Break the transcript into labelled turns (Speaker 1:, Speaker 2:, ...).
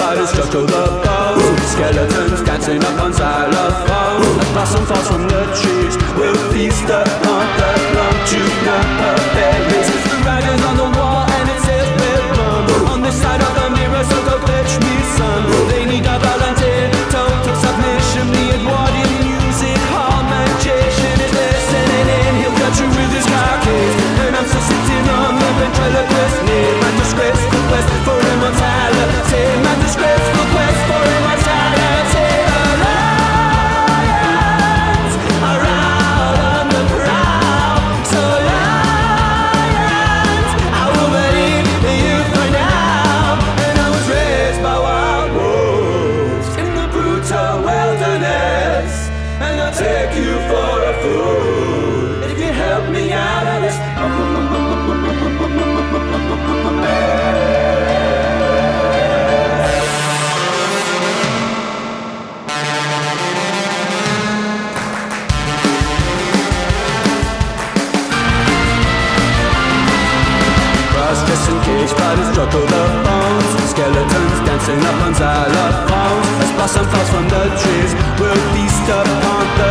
Speaker 1: spiders juggle the bones, skeletons dancing up on xylophones. As blossom falls from the trees, we'll feast upon the longitudinal berries. The writing's on the wall and it says we're rum. On this side of the mirror, so go fetch me some. They need a volunteer, total submission. The Edwardian music hall magician is listening in. He'll cut you with his carcase, and I'm still sitting on the ventriloquist. Need my disgraceful quest for immortality. My disgraceful quest for immortality. Lions are out on the prowl, so lions, I will believe you for now. And I was raised by wild wolves in the brutal wilderness, and I'll take you for a fool if you help me out of this. Cross-dressing cage spiders juggle the bones, skeletons dancing up on xylophones. As blossom falls from the trees, we'll feast upon the